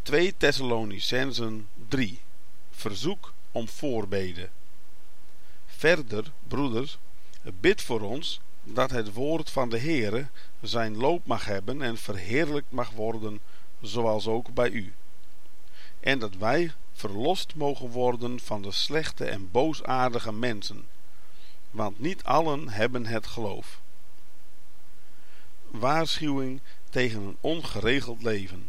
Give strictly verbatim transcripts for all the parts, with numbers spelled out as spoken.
twee Thessalonicenzen drie. Verzoek om voorbeden. Verder, broeders, bid voor ons dat het woord van de Heere zijn loop mag hebben en verheerlijkt mag worden, zoals ook bij u. En dat wij verlost mogen worden van de slechte en boosaardige mensen, want niet allen hebben het geloof. Waarschuwing tegen een ongeregeld leven.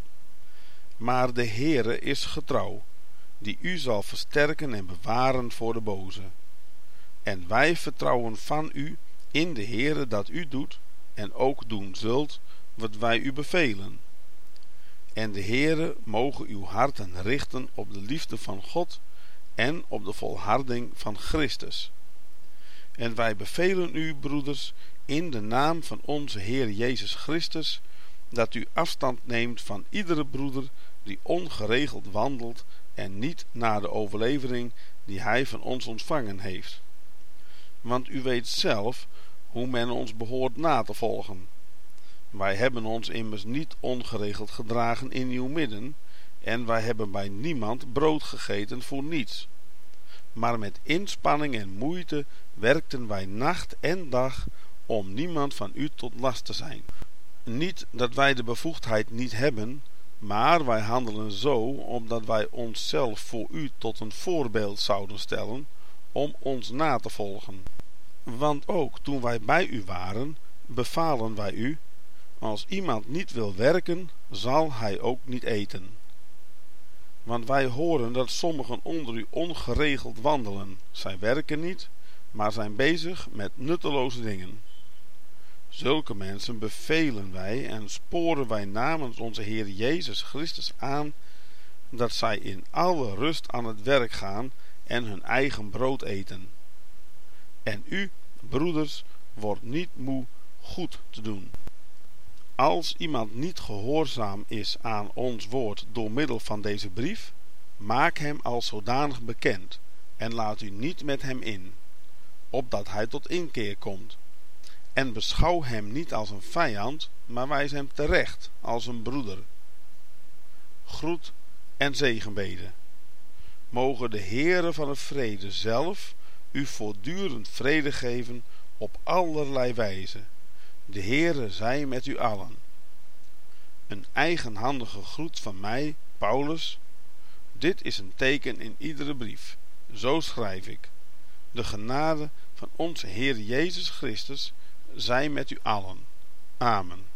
Maar de Heere is getrouw, die u zal versterken en bewaren voor de boze. En wij vertrouwen van u in de Heere dat u doet en ook doen zult wat wij u bevelen. En de Heere moge uw harten richten op de liefde van God en op de volharding van Christus. En wij bevelen u, broeders, in de naam van onze Heer Jezus Christus, dat u afstand neemt van iedere broeder die ongeregeld wandelt en niet naar de overlevering die hij van ons ontvangen heeft. Want u weet zelf hoe men ons behoort na te volgen. Wij hebben ons immers niet ongeregeld gedragen in uw midden, en wij hebben bij niemand brood gegeten voor niets. Maar met inspanning en moeite werkten wij nacht en dag om niemand van u tot last te zijn. Niet dat wij de bevoegdheid niet hebben, maar wij handelen zo omdat wij onszelf voor u tot een voorbeeld zouden stellen om ons na te volgen. Want ook toen wij bij u waren, bevalen wij u: als iemand niet wil werken, zal hij ook niet eten. Want wij horen dat sommigen onder u ongeregeld wandelen. Zij werken niet, maar zijn bezig met nutteloze dingen. Zulke mensen bevelen wij en sporen wij namens onze Heer Jezus Christus aan, dat zij in alle rust aan het werk gaan en hun eigen brood eten. En u, broeders, wordt niet moe goed te doen. Als iemand niet gehoorzaam is aan ons woord door middel van deze brief, maak hem als zodanig bekend en laat u niet met hem in, opdat hij tot inkeer komt. En beschouw hem niet als een vijand, maar wijs hem terecht als een broeder. Groet en zegenbeden. Mogen de Heere van de vrede zelf u voortdurend vrede geven op allerlei wijze. De Heere zij met u allen. Een eigenhandige groet van mij, Paulus. Dit is een teken in iedere brief. Zo schrijf ik. De genade van onze Heer Jezus Christus zij met u allen. Amen.